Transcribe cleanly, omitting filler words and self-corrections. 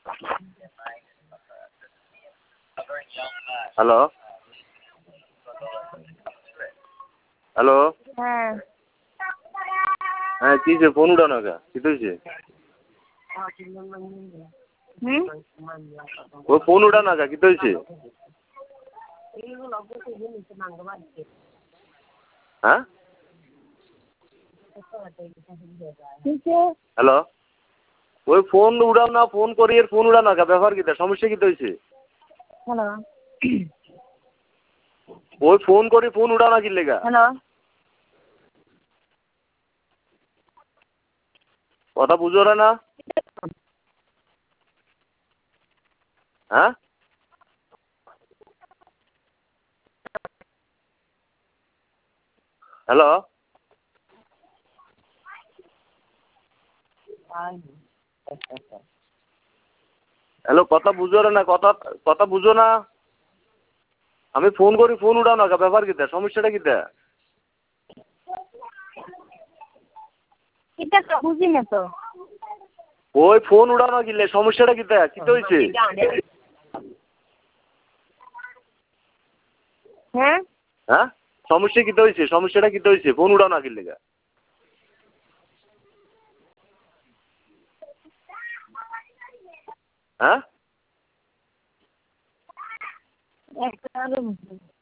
Hello hello হ্যাঁ হ্যাঁ কি যে ফোন উঠানো কা কি হয়েছে? ও ফোন উঠানো কা কি হয়েছে? হ্যাঁ হ্যালো ওই ফোন উড়াও না, ফোন করি এর ফোন উড়ানো কা ব্যাপার কিটা, সমস্যা কি হয়েছে? হ্যালো ওই ফোন করি ফোন উড়াও না কি লেগা? হ্যালো কথা বুঝো না? হ্যাঁ হ্যালো হ্যালো কথা বুঝো না, কথা কথা বুঝো না? আমি ফোন করি ফোন উঠাও না কা ব্যাপার কিটা, সমস্যাটা কিটা? এটা তো বুঝি না তো। ওই ফোন উড়াও না কিলে, সমস্যাটা কিটা, কি হয়েছে? হ্যাঁ হ্যাঁ সমস্যা কি হয়েছে, সমস্যাটা কি হয়েছে, ফোন উড়াও না কি লেগা? হ্যাঁ একটা